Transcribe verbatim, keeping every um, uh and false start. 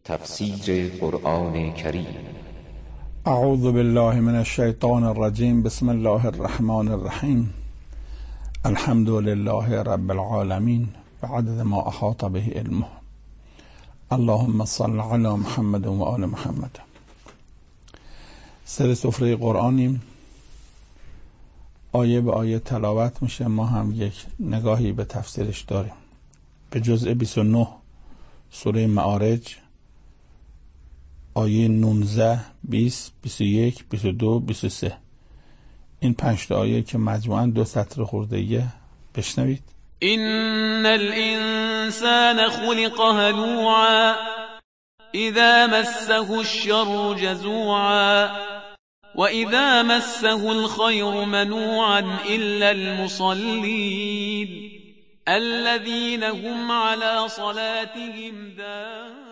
تفسیر قرآن کریم. اعوذ بالله من الشیطان الرجیم. بسم الله الرحمن الرحیم. الحمد لله رب العالمین بعدد ما احاط به علمه. اللهم صل علی محمد و آل محمد. سر سفره قرآنیم، آیه به آیه تلاوت میشه. ما هم یک نگاهی به تفسیرش داریم. به جزء بیست و نه سوره معارج، آیه نوزده، بیست، بیست و یک، بیست و دو، بیست و سه. این پنج تا آیه که مجموعاً دو سطر خورده‌ایه. بشنوید. إن الإنسان خلق هلوعا إذا مسه الشر جزوعا وإذا مسه الخير منوعا إلا المصلين الذين هم على صلاتهم دائمون.